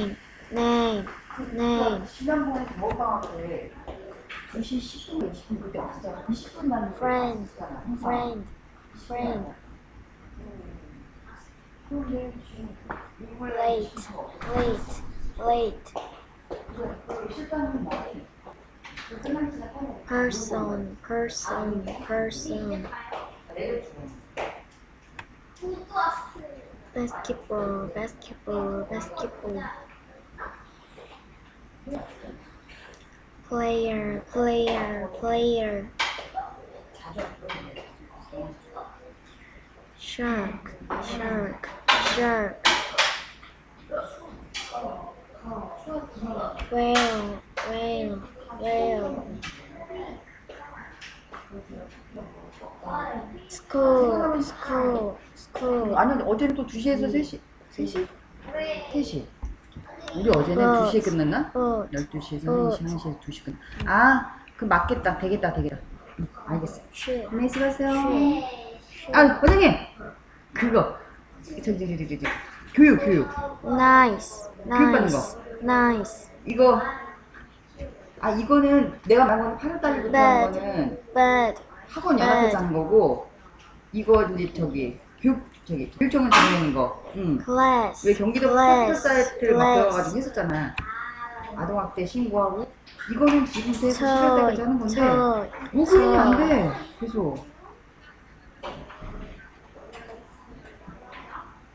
name. 지난번에 겨울방학때 2시 10분, 20분 그때 왔었잖아. 20분 남은 Friend. Late. Person. Basketball. Player. Shark. Whale. School. 아니 어제는 또 2시에서 3시? 3시? 3시. 우리 어제는 2시에 끝났나? 12시에서 1시, 1시에서 2시 끝났. 아, 그럼 맞겠다. 되겠다. 알겠어. 안녕히 수고하세요. 아, 원장님! 그거. 저기. 교육. Nice. 교육받는 거. 이거. 이거는 내가 말한 거는 8월달부터 하는 거는 Bed. 학원 연합에서 하는 거고, 이거 이제 교육청을 다니는 거. Class. 왜 경기도 포털 사이트를 막 들어가가지고 했었잖아. 아동학대 신고하고. 이거는 지금부터 해서 11월달까지 하는 건데, 목요일이 안 돼. 계속.